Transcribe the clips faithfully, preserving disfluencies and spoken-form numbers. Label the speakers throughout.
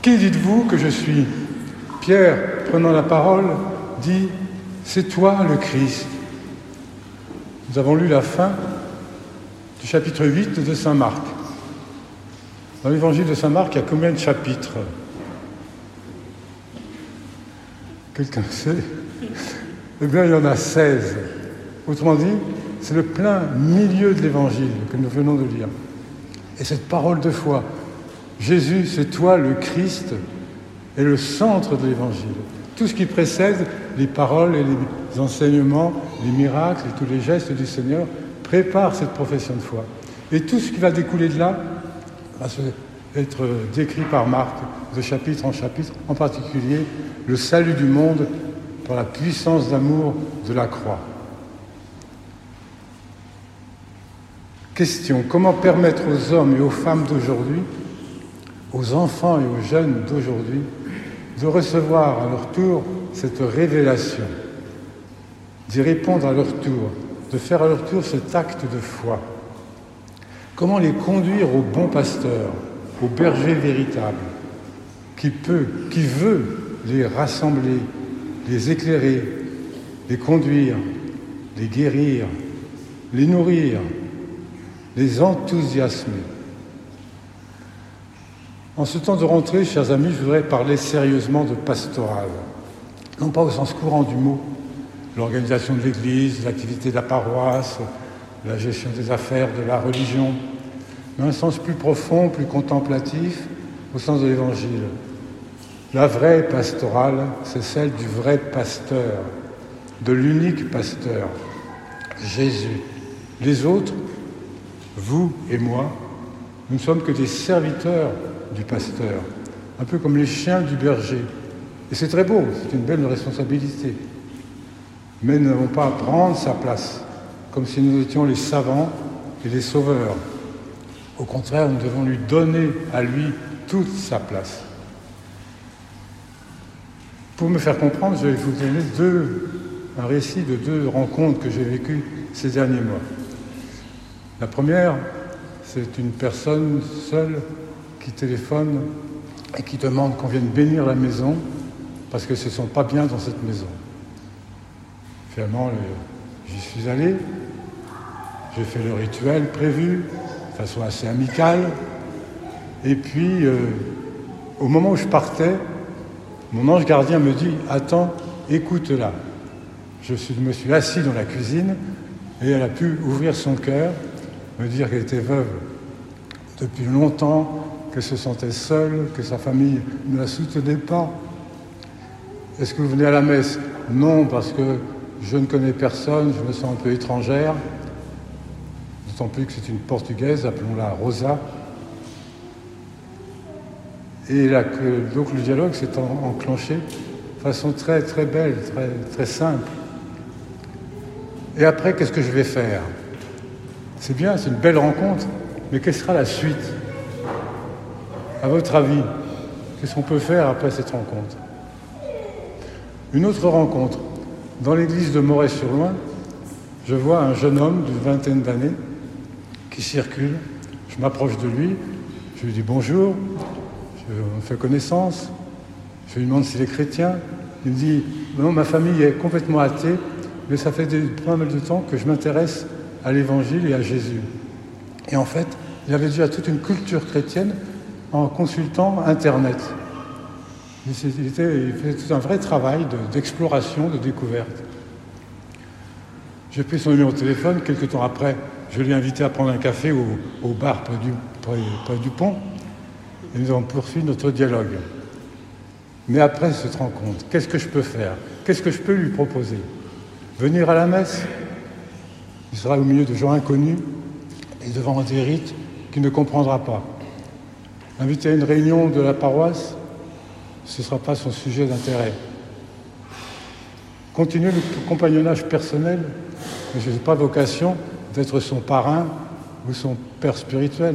Speaker 1: Qui dites-vous que je suis ? Pierre, prenant la parole, dit « C'est toi le Christ ». Nous avons lu la fin du chapitre huit de saint Marc. Dans l'évangile de saint Marc, il y a combien de chapitres ? Quelqu'un sait ? Eh bien, il y en a seize. Autrement dit, c'est le plein milieu de l'évangile que nous venons de lire. Et cette parole de foi, Jésus, c'est toi le Christ, est le centre de l'évangile. Tout ce qui précède les paroles et les enseignements, les miracles et tous les gestes du Seigneur prépare cette profession de foi. Et tout ce qui va découler de là va être décrit par Marc de chapitre en chapitre, en particulier le salut du monde par la puissance d'amour de la croix. Question, comment permettre aux hommes et aux femmes d'aujourd'hui, aux enfants et aux jeunes d'aujourd'hui, de recevoir à leur tour cette révélation, d'y répondre à leur tour, de faire à leur tour cet acte de foi. Comment les conduire au bon pasteur, au berger véritable, qui peut, qui veut les rassembler, les éclairer, les conduire, les guérir, les nourrir, les enthousiasmer. En ce temps de rentrée, chers amis, je voudrais parler sérieusement de pastoral. Non pas au sens courant du mot, l'organisation de l'Église, l'activité de la paroisse, la gestion des affaires, de la religion, mais un sens plus profond, plus contemplatif, au sens de l'Évangile. La vraie pastorale, c'est celle du vrai pasteur, de l'unique pasteur, Jésus. Les autres, vous et moi, nous ne sommes que des serviteurs du pasteur, un peu comme les chiens du berger. Et c'est très beau, c'est une belle responsabilité. Mais nous n'avons pas à prendre sa place, comme si nous étions les savants et les sauveurs. Au contraire, nous devons lui donner à lui toute sa place. Pour me faire comprendre, je vais vous donner deux, un récit de deux rencontres que j'ai vécues ces derniers mois. La première, c'est une personne seule qui téléphone et qui demande qu'on vienne bénir la maison parce que ne se sent pas bien dans cette maison. Finalement, j'y suis allé, j'ai fait le rituel prévu, de façon assez amicale, et puis, euh, au moment où je partais, mon ange gardien me dit « Attends, écoute-la ». Je suis, me suis assis dans la cuisine et elle a pu ouvrir son cœur, me dire qu'elle était veuve depuis longtemps, qu'elle se sentait seule, que sa famille ne la soutenait pas. « Est-ce que vous venez à la messe ?»« Non, parce que je ne connais personne, je me sens un peu étrangère. » D'autant plus que c'est une Portugaise, appelons-la Rosa. Et là, que, donc le dialogue s'est en, enclenché de façon très très belle, très, très simple. Et après, qu'est-ce que je vais faire ? C'est bien, c'est une belle rencontre, mais quelle sera la suite ? À votre avis, qu'est-ce qu'on peut faire après cette rencontre ? Une autre rencontre. Dans l'église de Moret-sur-Loing, je vois un jeune homme d'une vingtaine d'années qui circule. Je m'approche de lui, je lui dis bonjour, je, on fait connaissance, je lui demande s'il est chrétien. Il me dit non, ma famille est complètement athée, mais ça fait des, pas mal de temps que je m'intéresse à l'évangile et à Jésus. Et en fait, il avait déjà toute une culture chrétienne en consultant Internet. Il, était, il faisait tout un vrai travail de, d'exploration, de découverte. J'ai pris son numéro de téléphone, quelques temps après, je l'ai invité à prendre un café au, au bar près du, près, près du pont, et nous avons poursuivi notre dialogue. Mais après cette rencontre, qu'est-ce que je peux faire ? Qu'est-ce que je peux lui proposer ? Venir à la messe ? Il sera au milieu de gens inconnus et devant des rites qu'il ne comprendra pas. Inviter à une réunion de la paroisse, ce ne sera pas son sujet d'intérêt. Continuer le compagnonnage personnel, mais je n'ai pas vocation d'être son parrain ou son père spirituel.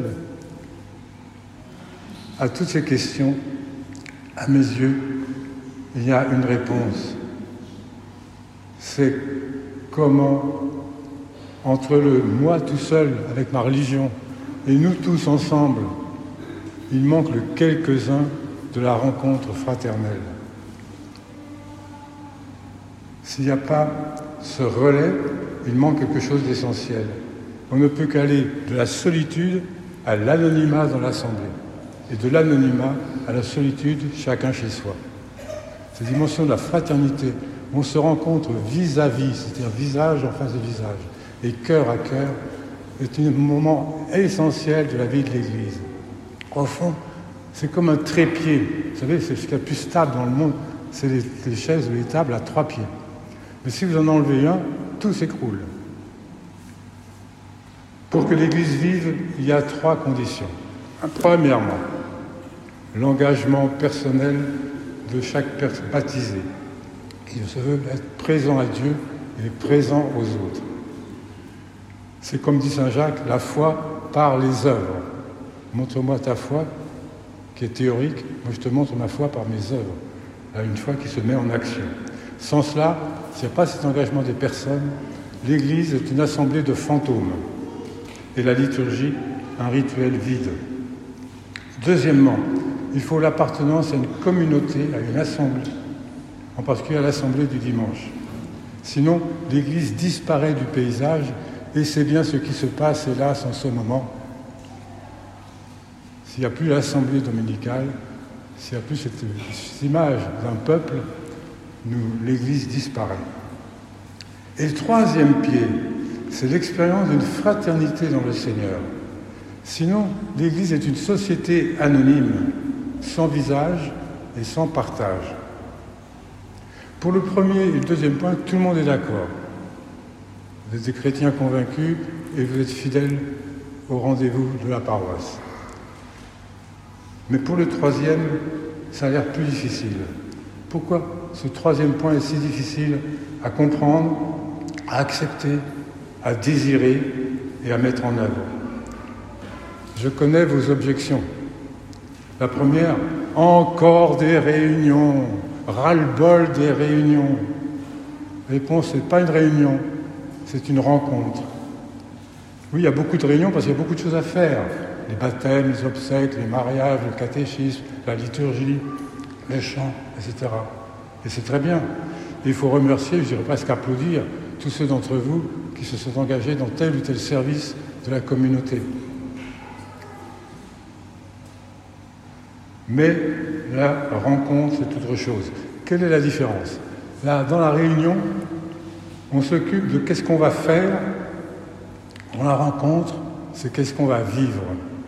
Speaker 1: À toutes ces questions, à mes yeux, il y a une réponse. C'est comment, entre le moi tout seul avec ma religion et nous tous ensemble, il manque le quelques-uns de la rencontre fraternelle. S'il n'y a pas ce relais, il manque quelque chose d'essentiel. On ne peut qu'aller de la solitude à l'anonymat dans l'Assemblée, et de l'anonymat à la solitude, chacun chez soi. Cette dimension de la fraternité, où on se rencontre vis-à-vis, c'est-à-dire visage en face de visage, et cœur à cœur, est un moment essentiel de la vie de l'Église. Au fond, c'est comme un trépied. Vous savez, c'est ce qu'il y a de plus stable dans le monde, c'est les, les chaises ou les tables à trois pieds. Mais si vous en enlevez un, tout s'écroule. Pour que l'Église vive, il y a trois conditions. Premièrement, l'engagement personnel de chaque personne baptisée. Il se veut être présent à Dieu et présent aux autres. C'est comme dit saint Jacques, la foi par les œuvres. Montre-moi ta foi, qui est théorique, moi je te montre ma foi par mes œuvres. Là, une foi qui se met en action. Sans cela, s'il n'y a pas cet engagement des personnes, l'Église est une assemblée de fantômes et la liturgie un rituel vide. Deuxièmement, il faut l'appartenance à une communauté, à une assemblée, en particulier à l'assemblée du dimanche. Sinon, l'Église disparaît du paysage et c'est bien ce qui se passe, hélas, en ce moment. S'il n'y a plus l'assemblée dominicale, s'il n'y a plus cette, cette image d'un peuple, nous, l'Église disparaît. Et le troisième pied, c'est l'expérience d'une fraternité dans le Seigneur. Sinon, l'Église est une société anonyme, sans visage et sans partage. Pour le premier et le deuxième point, tout le monde est d'accord. Vous êtes des chrétiens convaincus et vous êtes fidèles au rendez-vous de la paroisse. Mais pour le troisième, ça a l'air plus difficile. Pourquoi ce troisième point est si difficile à comprendre, à accepter, à désirer et à mettre en œuvre? Je connais vos objections. La première, encore des réunions, ras-le-bol des réunions. Réponse, ce n'est pas une réunion, c'est une rencontre. Oui, il y a beaucoup de réunions parce qu'il y a beaucoup de choses à faire. Les baptêmes, les obsèques, les mariages, le catéchisme, la liturgie, les chants, et cetera. Et c'est très bien. Et il faut remercier, je dirais presque applaudir, tous ceux d'entre vous qui se sont engagés dans tel ou tel service de la communauté. Mais la rencontre, c'est autre chose. Quelle est la différence? Là, dans la réunion, on s'occupe de qu'est-ce qu'on va faire. Dans la rencontre, c'est qu'est-ce qu'on va vivre.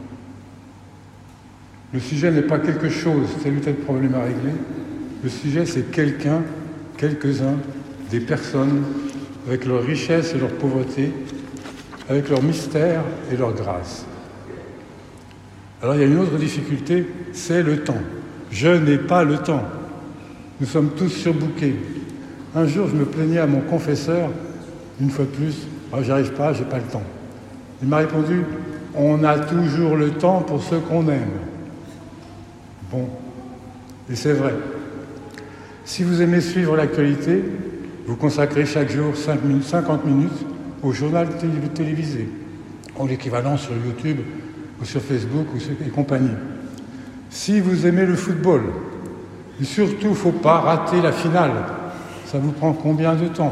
Speaker 1: Le sujet n'est pas quelque chose, tel ou tel problème à régler. Le sujet, c'est quelqu'un, quelques-uns, des personnes, avec leur richesse et leur pauvreté, avec leur mystère et leur grâce. Alors il y a une autre difficulté, c'est le temps. Je n'ai pas le temps. Nous sommes tous surbookés. Un jour, je me plaignais à mon confesseur, une fois de plus, oh, j'y arrive pas, j'ai pas le temps. Il m'a répondu, on a toujours le temps pour ceux qu'on aime. Bon, et c'est vrai. Si vous aimez suivre l'actualité, vous consacrez chaque jour cinquante minutes au journal télévisé, ou l'équivalent sur YouTube, ou sur Facebook, ou sur, et compagnie. Si vous aimez le football, et surtout, il ne faut pas rater la finale. Ça vous prend combien de temps?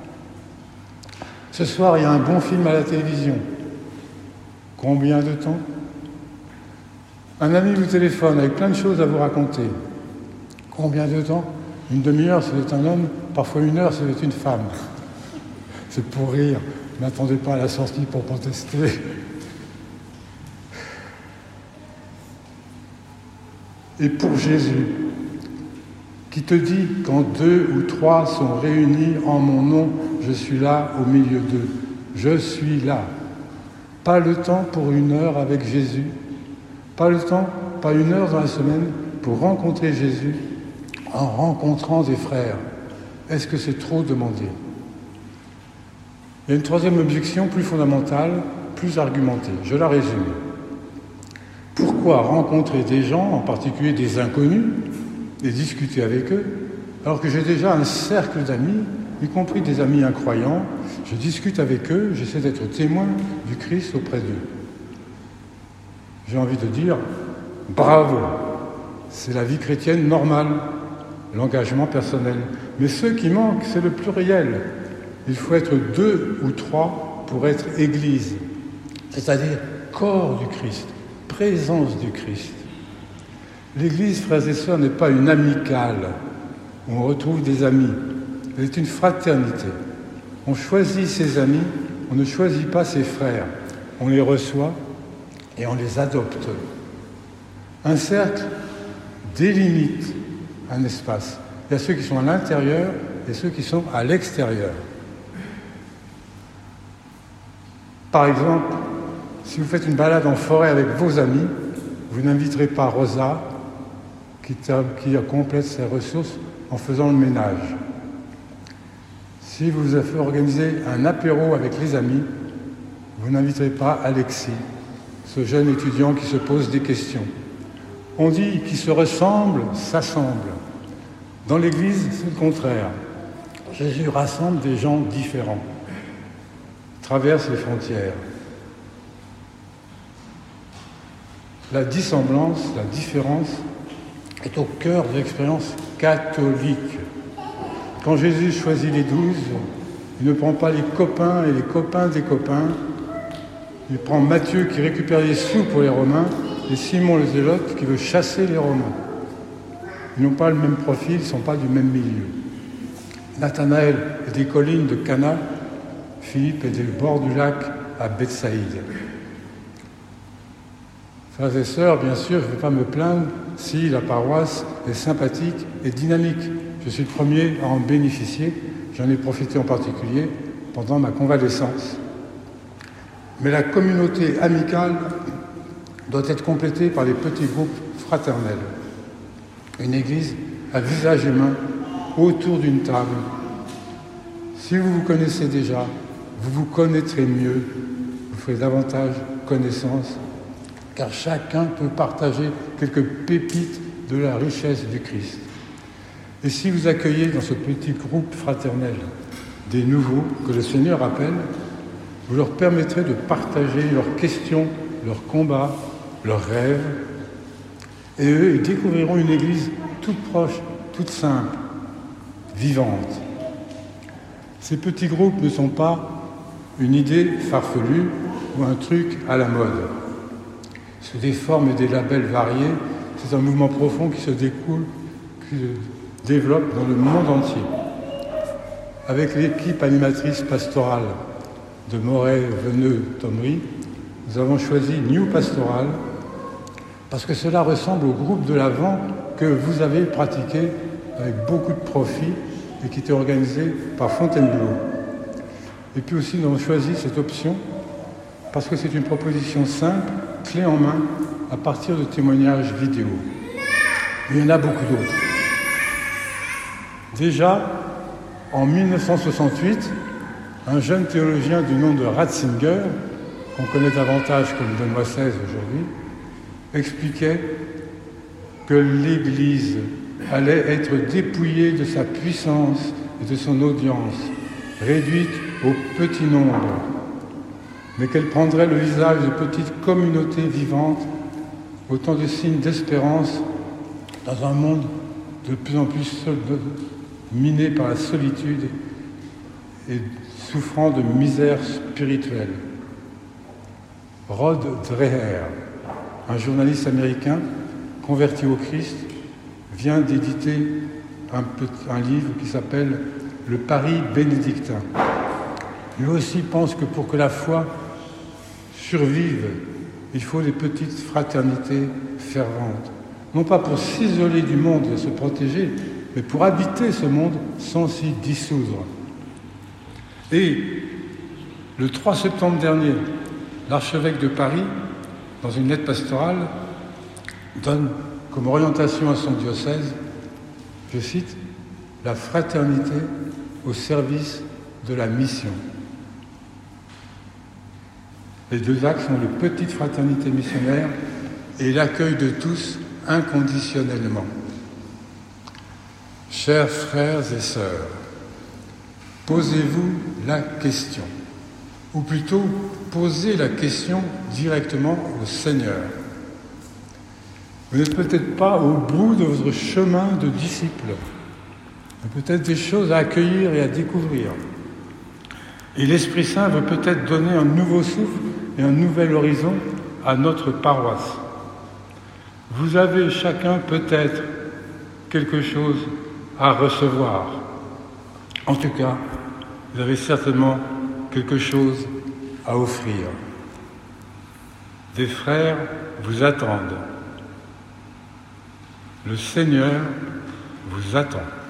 Speaker 1: Ce soir, il y a un bon film à la télévision. Combien de temps? Un ami vous téléphone avec plein de choses à vous raconter. Combien de temps? Une demi-heure, c'est un homme, parfois une heure, c'est une femme. C'est pour rire. N'attendez pas à la sortie pour protester. Et pour Jésus, qui te dit, quand deux ou trois sont réunis en mon nom, je suis là au milieu d'eux. Je suis là. Pas le temps pour une heure avec Jésus. Pas le temps, pas une heure dans la semaine pour rencontrer Jésus en rencontrant des frères. Est-ce que c'est trop demandé? Il y a une troisième objection plus fondamentale, plus argumentée. Je la résume. Pourquoi rencontrer des gens, en particulier des inconnus, et discuter avec eux, alors que j'ai déjà un cercle d'amis, y compris des amis incroyants, je discute avec eux, j'essaie d'être témoin du Christ auprès d'eux. J'ai envie de dire, bravo, c'est la vie chrétienne normale, l'engagement personnel. Mais ce qui manque, c'est le pluriel. Il faut être deux ou trois pour être Église, c'est-à-dire corps du Christ, présence du Christ. L'Église, frères et sœurs, n'est pas une amicale où on retrouve des amis. Elle est une fraternité. On choisit ses amis, on ne choisit pas ses frères. On les reçoit et on les adopte. Un cercle délimite un espace. Il y a ceux qui sont à l'intérieur et ceux qui sont à l'extérieur. Par exemple, si vous faites une balade en forêt avec vos amis, vous n'inviterez pas Rosa, qui, qui complète ses ressources en faisant le ménage. Si vous organisez un apéro avec les amis, vous n'inviterez pas Alexis, ce jeune étudiant qui se pose des questions. On dit qui se ressemblent, s'assemblent. Dans l'Église, c'est le contraire. Jésus rassemble des gens différents, traverse les frontières. La dissemblance, la différence, est au cœur de l'expérience catholique. Quand Jésus choisit les douze, il ne prend pas les copains et les copains des copains. Il prend Matthieu qui récupère les sous pour les Romains et Simon le Zélote qui veut chasser les Romains. Ils n'ont pas le même profil, ils ne sont pas du même milieu. Nathanaël est des collines de Cana, Philippe est des bords du lac à Bethsaïde. Frères et sœurs, bien sûr, je ne vais pas me plaindre si la paroisse est sympathique et dynamique. Je suis le premier à en bénéficier, j'en ai profité en particulier pendant ma convalescence. Mais la communauté amicale doit être complétée par les petits groupes fraternels. Une église à visage humain, autour d'une table. Si vous vous connaissez déjà, vous vous connaîtrez mieux, vous ferez davantage connaissance, car chacun peut partager quelques pépites de la richesse du Christ. Et si vous accueillez dans ce petit groupe fraternel des nouveaux que le Seigneur appelle, vous leur permettrez de partager leurs questions, leurs combats, leurs rêves. Et eux, ils découvriront une église toute proche, toute simple, vivante. Ces petits groupes ne sont pas une idée farfelue ou un truc à la mode. Sous des formes et des labels variés, c'est un mouvement profond qui se découle, qui se développe dans le monde entier. Avec l'équipe animatrice pastorale de Moret-Veneux-Thomery, nous avons choisi New Pastoral parce que cela ressemble au groupe de l'Avent que vous avez pratiqué avec beaucoup de profit et qui était organisé par Fontainebleau. Et puis aussi, nous avons choisi cette option parce que c'est une proposition simple, clé en main, à partir de témoignages vidéo. Il y en a beaucoup d'autres. Déjà, en mille neuf cent soixante-huit, un jeune théologien du nom de Ratzinger, qu'on connaît davantage comme Benoît seize aujourd'hui, expliquait que l'Église allait être dépouillée de sa puissance et de son audience, réduite au petit nombre, mais qu'elle prendrait le visage de petites communautés vivantes, autant de signes d'espérance dans un monde de plus en plus sol- miné par la solitude et souffrant de misère spirituelle. Rod Dreher, un journaliste américain converti au Christ, vient d'éditer un, petit, un livre qui s'appelle « Le Paris bénédictin ». Lui aussi pense que pour que la foi survive, il faut des petites fraternités ferventes. Non pas pour s'isoler du monde et se protéger, mais pour habiter ce monde sans s'y dissoudre. Et le trois septembre dernier, l'archevêque de Paris, dans une lettre pastorale, donne comme orientation à son diocèse, je cite, « la fraternité au service de la mission ». Les deux axes sont les petites fraternités missionnaires et l'accueil de tous inconditionnellement. Chers frères et sœurs, posez-vous la question, ou plutôt posez la question directement au Seigneur. Vous n'êtes peut-être pas au bout de votre chemin de disciple. Il y a peut-être des choses à accueillir et à découvrir. Et l'Esprit Saint veut peut-être donner un nouveau souffle et un nouvel horizon à notre paroisse. Vous avez chacun peut-être quelque chose à recevoir. En tout cas, vous avez certainement quelque chose à offrir. Des frères vous attendent. Le Seigneur vous attend.